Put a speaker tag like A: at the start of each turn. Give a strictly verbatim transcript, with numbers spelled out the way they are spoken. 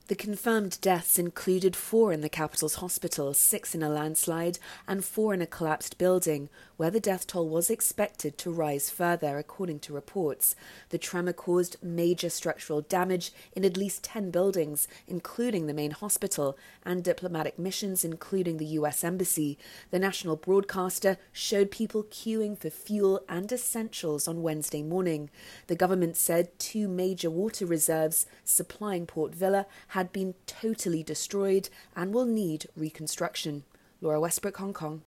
A: The confirmed deaths included four in the capital's hospital, six in a landslide, and four in a collapsed building, where the death toll was expected to rise further, according to reports. The tremor caused major structural damage in at least ten buildings, including the main hospital, and diplomatic missions, including the U S Embassy. The national broadcaster showed people queuing for fuel and essentials on Wednesday morning. The government said two major water reserves supplying Port Vila had been totally destroyed and will need reconstruction. Laura Westbrook, Hong Kong.